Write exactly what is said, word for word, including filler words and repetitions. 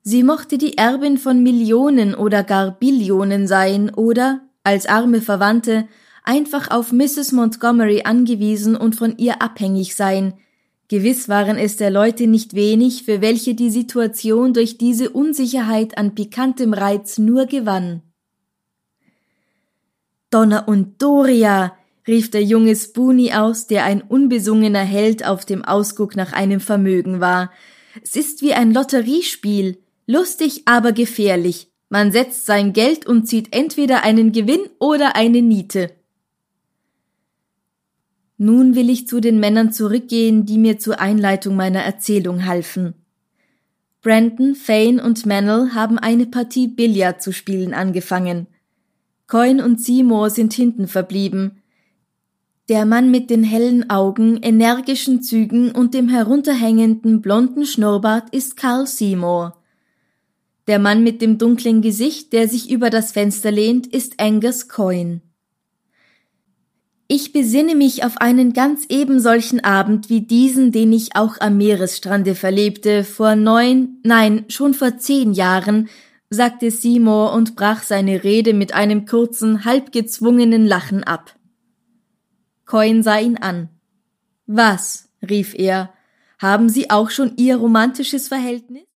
Sie mochte die Erbin von Millionen oder gar Billionen sein oder, als arme Verwandte, einfach auf Misses Montgomery angewiesen und von ihr abhängig sein. Gewiss waren es der Leute nicht wenig, für welche die Situation durch diese Unsicherheit an pikantem Reiz nur gewann. »Donner und Doria«, rief der junge Spoonie aus, der ein unbesungener Held auf dem Ausguck nach einem Vermögen war. »Es ist wie ein Lotteriespiel, lustig, aber gefährlich. Man setzt sein Geld und zieht entweder einen Gewinn oder eine Niete.« Nun will ich zu den Männern zurückgehen, die mir zur Einleitung meiner Erzählung halfen. Brandon, Fane und Mannel haben eine Partie Billard zu spielen angefangen. Coyne und Seymour sind hinten verblieben. Der Mann mit den hellen Augen, energischen Zügen und dem herunterhängenden blonden Schnurrbart ist Carl Seymour. Der Mann mit dem dunklen Gesicht, der sich über das Fenster lehnt, ist Angus Coyne. Ich besinne mich auf einen ganz ebensolchen Abend wie diesen, den ich auch am Meeresstrande verlebte, vor neun, nein, schon vor zehn Jahren, sagte Seymour und brach seine Rede mit einem kurzen, halb gezwungenen Lachen ab. Coyne sah ihn an. »Was?« rief er. »Haben Sie auch schon Ihr romantisches Verhältnis?«